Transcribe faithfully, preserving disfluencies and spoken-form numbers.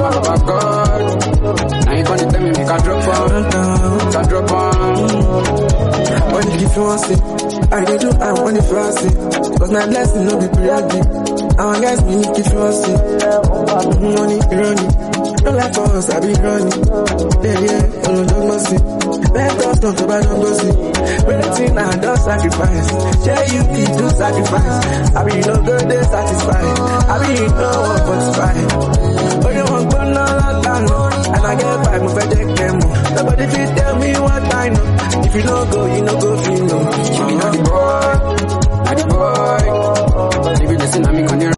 power of God. Now you gonna tell me make I drop on, make I drop on. When you give you one say, I dey do I want it fast it. Cause my blessing no be periodic. Our guys me need give you one say, money running. No life for us, I be running. Yeah, yeah, follow the mercy. Let us not to buy no mercy. Waiting I don't sacrifice. Yeah, you keep do sacrifice. I be no good, they satisfied. I be no one forty-five. But you want to know all I know. And I get by my fed them. Nobody fit tell me what I know. If you no go, you no go feel no. You be not the boy, not the boy. If you listen, I'm in on the